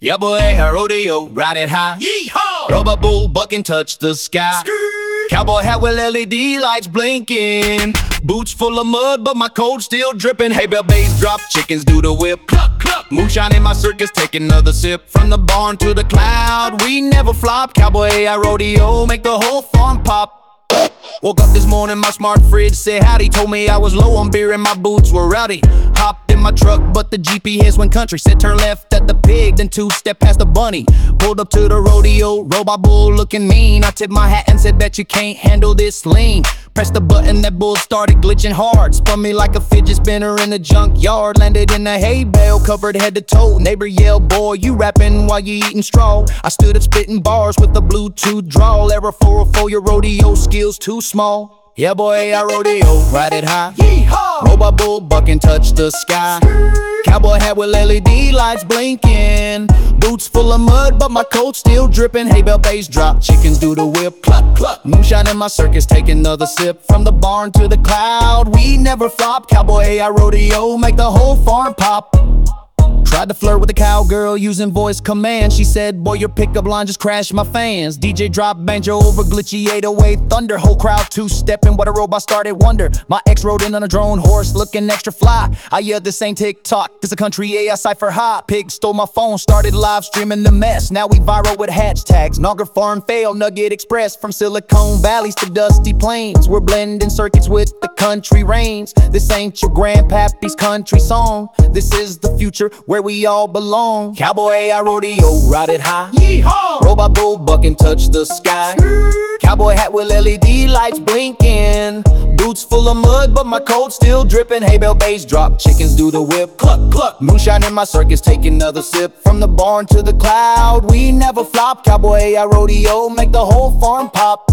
Yeah, boy, a rodeo, ride it high. Yeehaw! Rubber bull, buck and touch the sky. Cowboy hat with LED lights blinking. Boots full of mud, but my coat still dripping. Hay bale bass drop, chickens do the whip. Cluck, cluck. Moonshine in my circus, take another sip. From the barn to the cloud, we never flop. Cowboy, a rodeo, make the whole farm pop. Woke up this morning, my smart fridge said howdy. Told me I was low on beer and my boots were rowdy. Hopped in my truck, but the GPS went country. Said turn left at the pig, then two-step past the bunny. Pulled up to the rodeo, robot bull looking mean. I tipped my hat and said, bet you can't handle this lean. Pressed the button, that bull started glitching hard. Spun me like a fidget spinner in the junkyard. Landed in a hay bale, covered head to toe. Neighbor yelled, boy, you rapping while you eating straw. I stood up spitting bars with a Bluetooth drawl. Error 404, your rodeo skills too small. Yeah, boy, I rodeo, ride it high. Yeehaw! Robot bull, buck and touch the sky. Cowboy hat with LED lights blinking. Boots full of mud, but my coat still dripping. Hay bale bass drop, chickens do the whip. Cluck, cluck. Moonshine in my circus, take another sip. From the barn to the cloud, we never flop. Cowboy, I rodeo, make the whole farm pop. Tried to flirt with the cowgirl using voice command. She said, boy, your pickup line just crashed my fans. DJ dropped banjo over glitchy 808 thunder. Whole crowd two-stepping, what a robot started wonder. My ex rode in on a drone horse looking extra fly. I yelled, this ain't TikTok, this a country AI cipher high. Pig stole my phone, started live streaming the mess. Now we viral with hashtags, Nogger Farm fail, Nugget Express. From Silicon Valleys to dusty plains, we're blending circuits with the country rains. This ain't your grandpappy's country song. This is the future where we all belong. Cowboy, I rodeo, ride it high. Yeehaw! Robot bull, buck and touch the sky. Cowboy hat with LED lights blinking. Boots full of mud, but my coat still dripping. Hay bale bass drop, chickens do the whip. Cluck, cluck. Moonshine in my circus, take another sip. From the barn to the cloud, we never flop. Cowboy, I rodeo, make the whole farm pop.